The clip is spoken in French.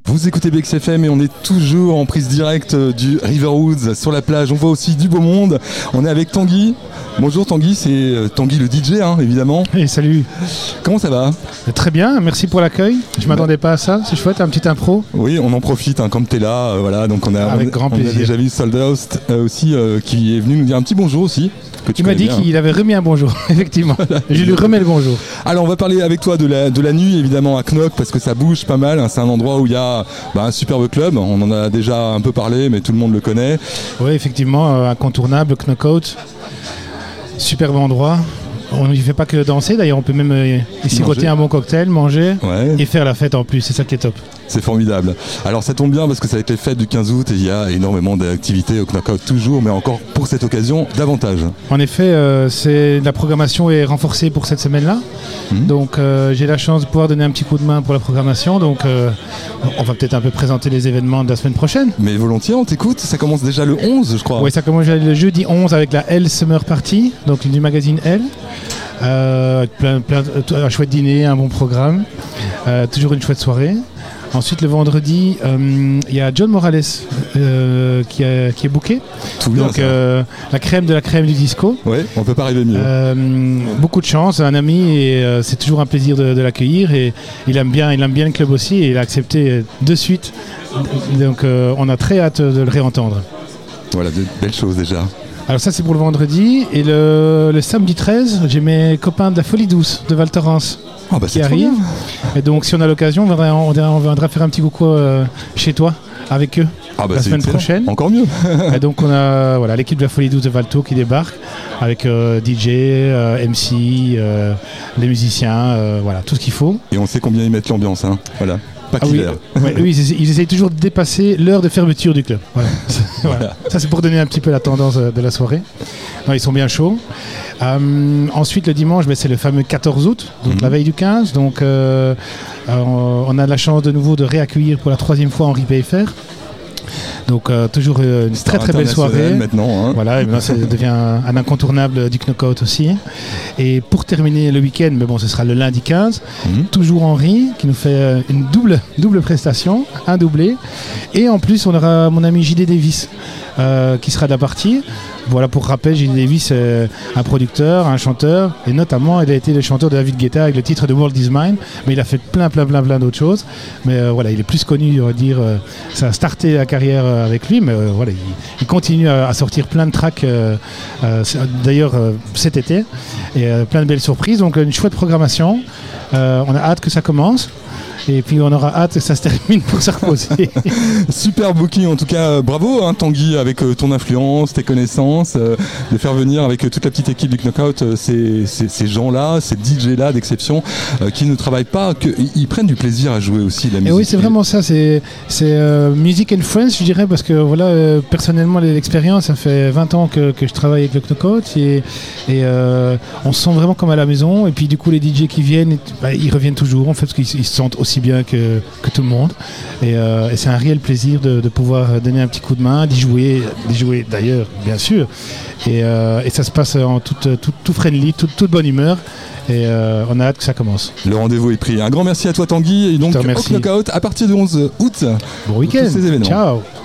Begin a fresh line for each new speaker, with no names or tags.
Vous écoutez BXFM et on est toujours en prise directe du Riverwoods sur la plage. On voit aussi du beau monde. On est avec Tanguy. Bonjour Tanguy, c'est Tanguy le DJ évidemment.
Hey, salut.
Comment ça va ?
Très bien, merci pour l'accueil. Je m'attendais pas à ça, c'est chouette, un petit impro.
Oui, on en profite comme t'es là, voilà. Donc
avec grand plaisir.
On a déjà vu Soldoust aussi qui est venu nous dire un petit bonjour aussi.
Il m'a dit qu'il avait remis un bonjour, effectivement. Je lui remets le bonjour.
Alors on va parler avec toi de la nuit évidemment à Knock parce que ça bouge pas mal. C'est un endroit où il y a un superbe club. On en a déjà un peu parlé, mais tout le monde le connaît.
Oui, effectivement, incontournable, Knockout. Superbe endroit. On n'y fait pas que danser, d'ailleurs on peut même y siroter un bon cocktail, manger et faire la fête en plus, c'est ça qui est top.
C'est formidable. Alors ça tombe bien parce que ça a été fait du 15 août et il y a énormément d'activités au Knockout toujours, mais encore pour cette occasion davantage.
En effet, la programmation est renforcée pour cette semaine-là, donc j'ai la chance de pouvoir donner un petit coup de main pour la programmation, donc on va peut-être un peu présenter les événements de la semaine prochaine.
Mais volontiers, on t'écoute, ça commence déjà le 11 je crois.
Oui, ça commence le jeudi 11 avec la L Summer Party, donc du magazine L. Un chouette dîner, un bon programme, toujours une chouette soirée. Ensuite le vendredi il y a John Morales qui est booké.
Tout bien,
donc la crème de la crème du disco.
Oui, on peut pas rêver mieux.
Beaucoup de chance, un ami et c'est toujours un plaisir de l'accueillir et il aime bien le club aussi et il a accepté de suite. Donc on a très hâte de le réentendre.
Voilà, de belles choses déjà.
Alors ça c'est pour le vendredi et le samedi 13 j'ai mes copains de la Folie Douce de Val Thorens qui arrivent et donc si on a l'occasion on viendra faire un petit coucou chez toi avec eux la semaine prochaine.
Encore mieux.
Et donc on a l'équipe de la Folie Douce de Valto qui débarque avec DJ, MC, les musiciens, tout ce qu'il faut.
Et on sait combien ils mettent l'ambiance, voilà.
Oui, ils essayent toujours de dépasser l'heure de fermeture du club. Voilà. Ça c'est pour donner un petit peu la tendance de la soirée. Non, ils sont bien chauds. Ensuite le dimanche c'est le fameux 14 août, donc la veille du 15. Donc on a la chance de nouveau de réaccueillir pour la 3e fois Henri Payfer. Donc toujours une très très belle soirée
maintenant.
Voilà, et ça devient un incontournable du Knockout aussi. Et pour terminer le week-end, mais ce sera le lundi 15, toujours Henri qui nous fait une double prestation, un doublé. Et en plus on aura mon ami JD Davis qui sera de la partie. Voilà, pour rappel, JD Davis est un producteur, un chanteur, et notamment il a été le chanteur de David Guetta avec le titre de World Is Mine, mais il a fait plein d'autres choses. Mais il est plus connu, on va dire, ça a starté la carrière avec lui, mais il continue à sortir plein de tracks, d'ailleurs cet été, et plein de belles surprises, donc une chouette programmation. On a hâte que ça commence. Et puis on aura hâte que ça se termine pour se reposer.
Super booking en tout cas, bravo Tanguy avec ton influence, tes connaissances, de faire venir avec toute la petite équipe du Knockout ces gens-là, ces DJ-là d'exception qui ne travaillent pas, ils prennent du plaisir à jouer aussi la musique.
Et oui, c'est vraiment ça, c'est music and friends je dirais, parce que personnellement l'expérience, ça fait 20 ans que je travaille avec le Knockout et on se sent vraiment comme à la maison, et puis du coup les DJ qui viennent, ils reviennent toujours en fait, parce qu'ils se sentent aussi bien que tout le monde et c'est un réel plaisir de pouvoir donner un petit coup de main, d'y jouer d'ailleurs bien sûr et ça se passe en tout friendly, toute bonne humeur et on a hâte que ça commence.
Le rendez-vous est pris. Un grand merci à toi Tanguy et donc au Knockout à partir du 11 août.
Bon week-end.
Ciao.